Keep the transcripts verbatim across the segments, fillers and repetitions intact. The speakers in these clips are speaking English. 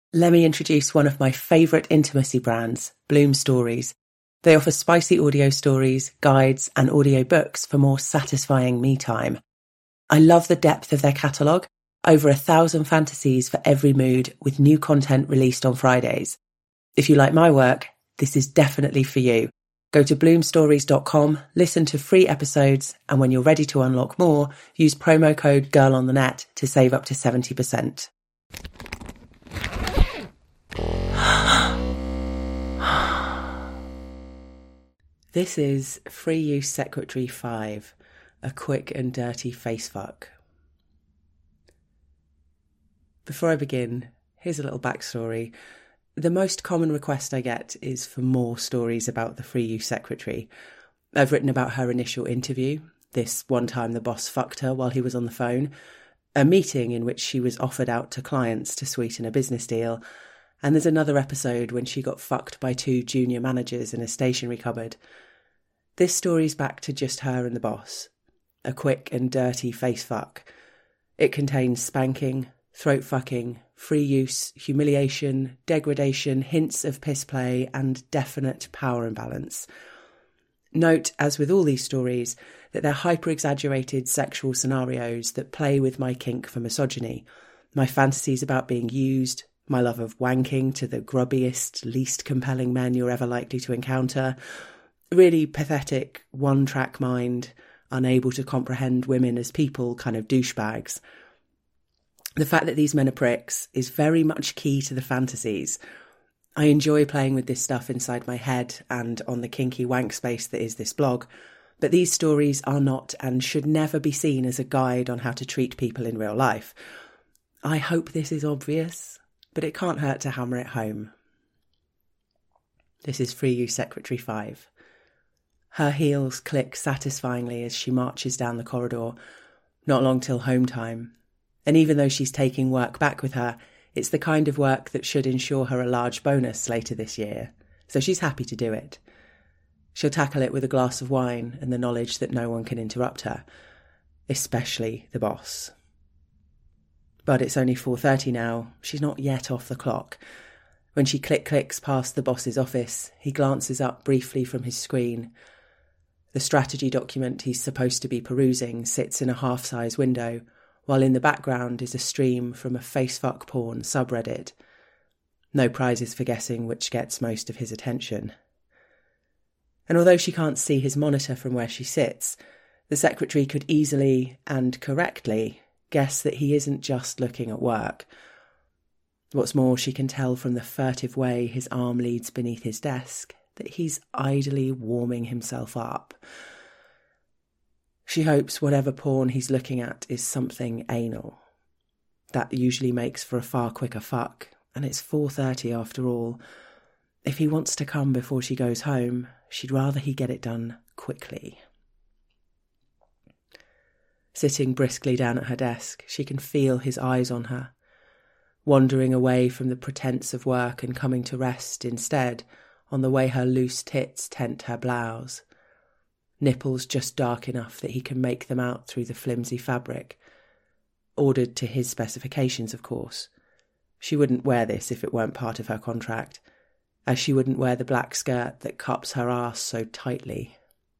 Let me introduce one of my favourite intimacy brands, Bloom Stories. They offer spicy audio stories, guides, and audio books for more satisfying me time. I love the depth of their catalogue, over a thousand fantasies for every mood, with new content released on Fridays. If you like my work, this is definitely for you. Go to bloom stories dot com, listen to free episodes, and when you're ready to unlock more, use promo code GIRLONTHENET to save up to seventy percent. This is Free Use Secretary five, a quick and dirty facefuck. Before I begin, here's a little backstory. The most common request I get is for more stories about the Free Use Secretary. I've written about her initial interview, this one time the boss fucked her while he was on the phone, a meeting in which she was offered out to clients to sweeten a business deal, and there's another episode when she got fucked by two junior managers in a stationery cupboard. This story's back to just her and the boss. A quick and dirty face fuck. It contains spanking, throat fucking, free use, humiliation, degradation, hints of piss play, and definite power imbalance. Note, as with all these stories, that they're hyper-exaggerated sexual scenarios that play with my kink for misogyny, my fantasies about being used, my love of wanking to the grubbiest, least compelling men you're ever likely to encounter, really pathetic, one-track mind, unable to comprehend women as people kind of douchebags. The fact that these men are pricks is very much key to the fantasies. I enjoy playing with this stuff inside my head and on the kinky wank space that is this blog, but these stories are not and should never be seen as a guide on how to treat people in real life. I hope this is obvious, but it can't hurt to hammer it home. This is Free Use Secretary five. Her heels click satisfyingly as she marches down the corridor, not long till home time. And even though she's taking work back with her, it's the kind of work that should ensure her a large bonus later this year, so she's happy to do it. She'll tackle it with a glass of wine and the knowledge that no one can interrupt her, especially the boss. But it's only four thirty now, she's not yet off the clock. When she click-clicks past the boss's office, he glances up briefly from his screen. The strategy document he's supposed to be perusing sits in a half-size window, while in the background is a stream from a facefuck porn subreddit. No prizes for guessing which gets most of his attention. And although she can't see his monitor from where she sits, the secretary could easily and correctly guess that he isn't just looking at work. What's more, she can tell from the furtive way his arm leads beneath his desk that he's idly warming himself up. She hopes whatever porn he's looking at is something anal. That usually makes for a far quicker fuck, and it's four thirty after all. If he wants to come before she goes home, she'd rather he get it done quickly. Sitting briskly down at her desk, she can feel his eyes on her, wandering away from the pretense of work and coming to rest instead on the way her loose tits tent her blouse. Nipples just dark enough that he can make them out through the flimsy fabric. Ordered to his specifications, of course. She wouldn't wear this if it weren't part of her contract, as she wouldn't wear the black skirt that cups her arse so tightly.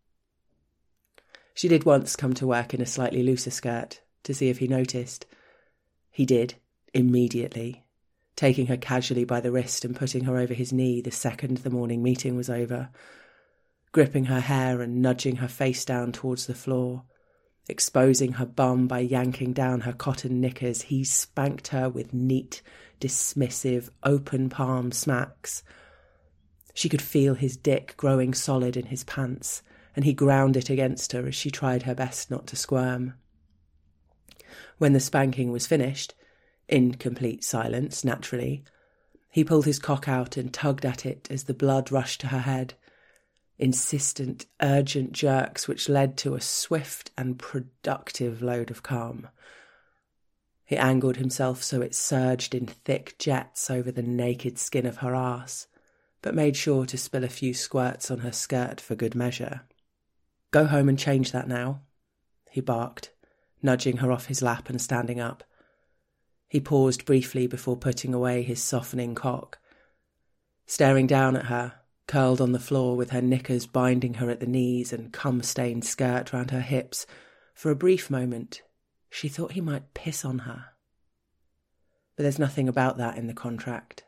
She did once come to work in a slightly looser skirt, to see if he noticed. He did, immediately, taking her casually by the wrist and putting her over his knee the second the morning meeting was over, gripping her hair and nudging her face down towards the floor, exposing her bum by yanking down her cotton knickers. He spanked her with neat, dismissive, open palm smacks. She could feel his dick growing solid in his pants, and he ground it against her as she tried her best not to squirm. When the spanking was finished, in complete silence, naturally, he pulled his cock out and tugged at it as the blood rushed to her head. Insistent, urgent jerks which led to a swift and productive load of cum. He angled himself so it surged in thick jets over the naked skin of her arse, but made sure to spill a few squirts on her skirt for good measure. "Go home and change that now," he barked, nudging her off his lap and standing up. He paused briefly before putting away his softening cock. Staring down at her, curled on the floor with her knickers binding her at the knees and cum-stained skirt round her hips, for a brief moment she thought he might piss on her. But there's nothing about that in the contract.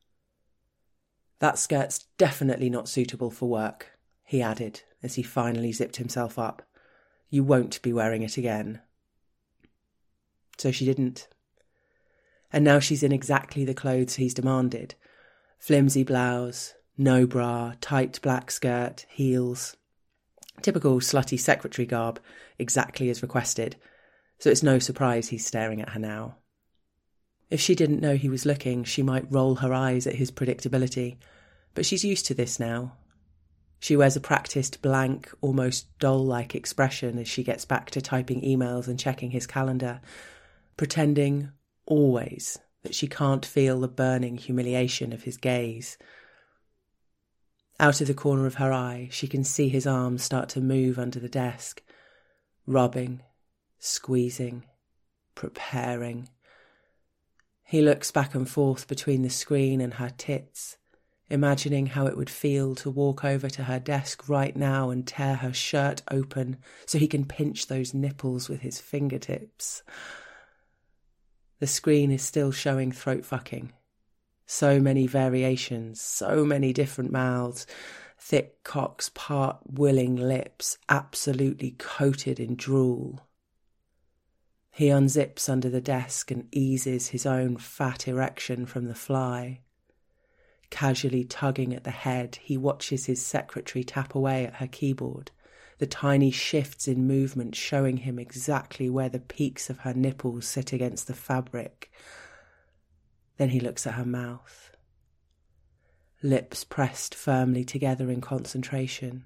That skirt's definitely not suitable for work, he added as he finally zipped himself up. You won't be wearing it again. So she didn't. And now she's in exactly the clothes he's demanded. Flimsy blouse, no bra, tight black skirt, heels. Typical slutty secretary garb, exactly as requested. So it's no surprise he's staring at her now. If she didn't know he was looking, she might roll her eyes at his predictability, but she's used to this now. She wears a practised, blank, almost doll-like expression as she gets back to typing emails and checking his calendar, pretending always that she can't feel the burning humiliation of his gaze. Out of the corner of her eye, she can see his arms start to move under the desk, rubbing, squeezing, preparing. He looks back and forth between the screen and her tits, imagining how it would feel to walk over to her desk right now and tear her shirt open so he can pinch those nipples with his fingertips. The screen is still showing throat fucking. So many variations, so many different mouths, thick cocks, part-willing lips, absolutely coated in drool. He unzips under the desk and eases his own fat erection from the fly. Casually tugging at the head, he watches his secretary tap away at her keyboard, the tiny shifts in movement showing him exactly where the peaks of her nipples sit against the fabric. Then he looks at her mouth. Lips pressed firmly together in concentration.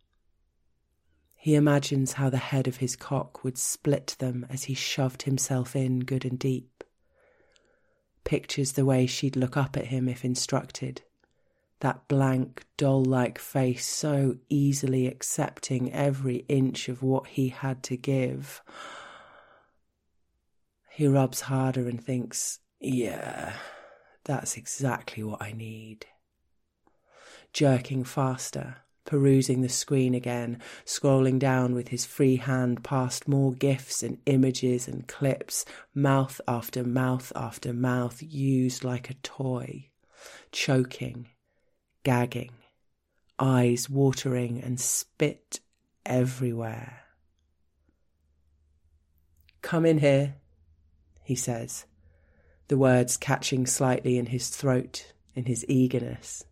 He imagines how the head of his cock would split them as he shoved himself in good and deep. Pictures the way she'd look up at him if instructed. That blank, doll-like face so easily accepting every inch of what he had to give. He rubs harder and thinks, yeah, that's exactly what I need. Jerking faster, perusing the screen again, scrolling down with his free hand past more GIFs and images and clips, mouth after mouth after mouth used like a toy, choking, gagging, eyes watering and spit everywhere. Come in here, he says, the words catching slightly in his throat in his eagerness.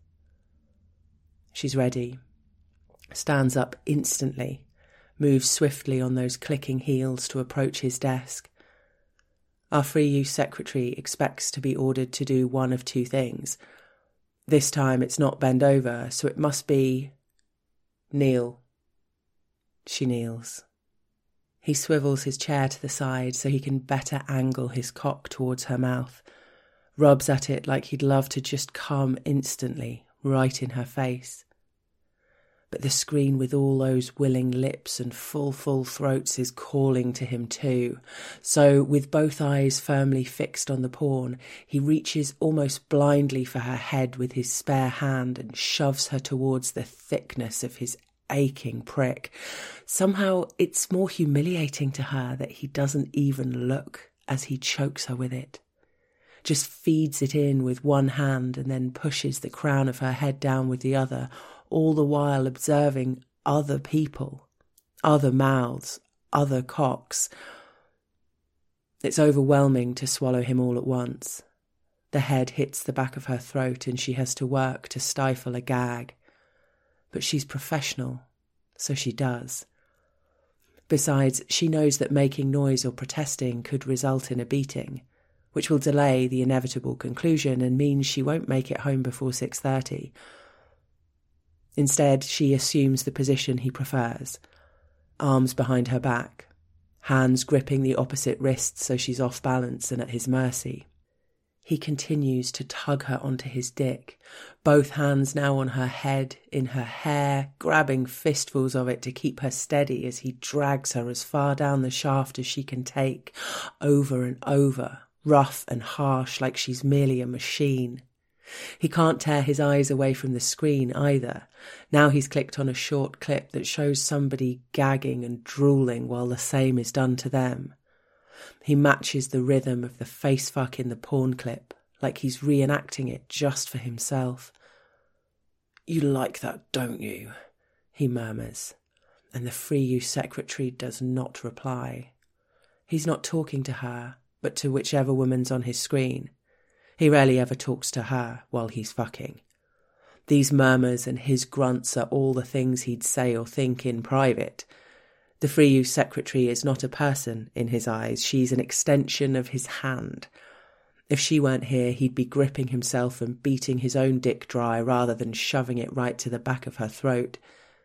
She's ready. Stands up instantly, moves swiftly on those clicking heels to approach his desk. Our free use secretary expects to be ordered to do one of two things. This time it's not bend over, so it must be kneel. She kneels. He swivels his chair to the side so he can better angle his cock towards her mouth, rubs at it like he'd love to just come instantly, right in her face. But the screen with all those willing lips and full, full throats is calling to him too. So, with both eyes firmly fixed on the porn, he reaches almost blindly for her head with his spare hand and shoves her towards the thickness of his aching prick. Somehow, it's more humiliating to her that he doesn't even look as he chokes her with it. Just feeds it in with one hand and then pushes the crown of her head down with the other, all the while observing other people, other mouths, other cocks. It's overwhelming to swallow him all at once. The head hits the back of her throat and she has to work to stifle a gag. But she's professional, so she does. Besides, she knows that making noise or protesting could result in a beating, which will delay the inevitable conclusion and means she won't make it home before six thirty. Instead, she assumes the position he prefers, arms behind her back, hands gripping the opposite wrist so she's off balance and at his mercy. He continues to tug her onto his dick, both hands now on her head, in her hair, grabbing fistfuls of it to keep her steady as he drags her as far down the shaft as she can take, over and over, rough and harsh like she's merely a machine. He can't tear his eyes away from the screen either. Now he's clicked on a short clip that shows somebody gagging and drooling while the same is done to them. He matches the rhythm of the face fuck in the porn clip, like he's reenacting it just for himself. "You like that, don't you?" he murmurs, and the Free Use secretary does not reply. He's not talking to her, but to whichever woman's on his screen. He rarely ever talks to her while he's fucking. These murmurs and his grunts are all the things he'd say or think in private. The Free Use secretary is not a person in his eyes. She's an extension of his hand. If she weren't here, he'd be gripping himself and beating his own dick dry rather than shoving it right to the back of her throat.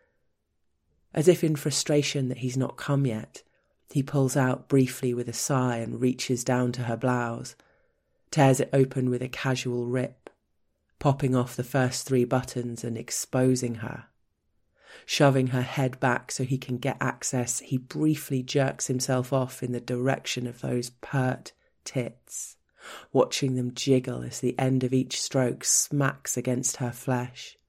As if in frustration that he's not come yet, he pulls out briefly with a sigh and reaches down to her blouse, tears it open with a casual rip, popping off the first three buttons and exposing her. Shoving her head back so he can get access, he briefly jerks himself off in the direction of those pert tits, watching them jiggle as the end of each stroke smacks against her flesh.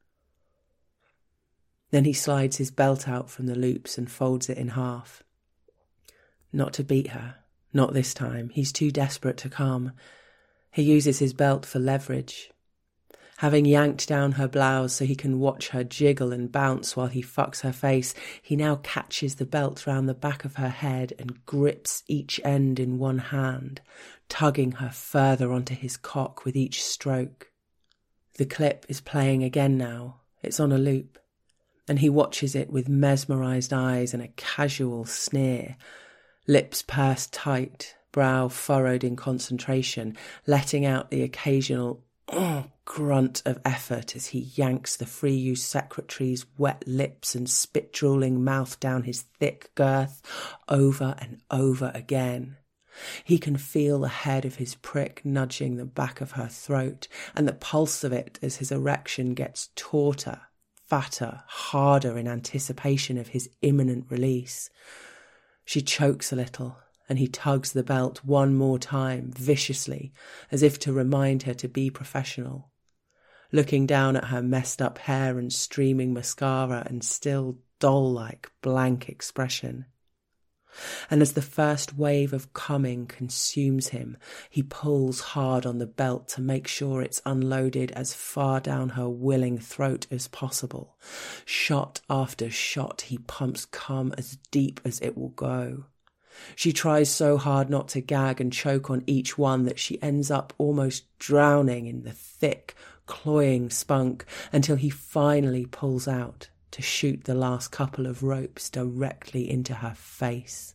Then he slides his belt out from the loops and folds it in half. Not to beat her, not this time. He's too desperate to come. He uses his belt for leverage. Having yanked down her blouse so he can watch her jiggle and bounce while he fucks her face, he now catches the belt round the back of her head and grips each end in one hand, tugging her further onto his cock with each stroke. The clip is playing again now. It's on a loop, and he watches it with mesmerised eyes and a casual sneer, lips pursed tight, brow furrowed in concentration, letting out the occasional oh, grunt of effort as he yanks the Free Use secretary's wet lips and spit-drooling mouth down his thick girth over and over again. He can feel the head of his prick nudging the back of her throat and the pulse of it as his erection gets tauter, fatter, harder in anticipation of his imminent release. She chokes a little, and he tugs the belt one more time, viciously, as if to remind her to be professional. Looking down at her messed up hair and streaming mascara and still doll-like blank expression. And as the first wave of coming consumes him, he pulls hard on the belt to make sure it's unloaded as far down her willing throat as possible. Shot after shot, he pumps cum as deep as it will go. She tries so hard not to gag and choke on each one that she ends up almost drowning in the thick, cloying spunk until he finally pulls out to shoot the last couple of ropes directly into her face.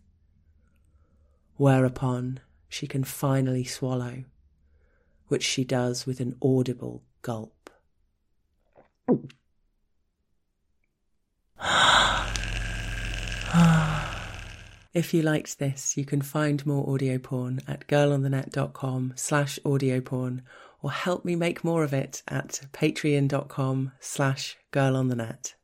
Whereupon she can finally swallow, which she does with an audible gulp. If you liked this, you can find more audio porn at girlonthenet.com slash audio porn or help me make more of it at patreon.com slash girlonthenet.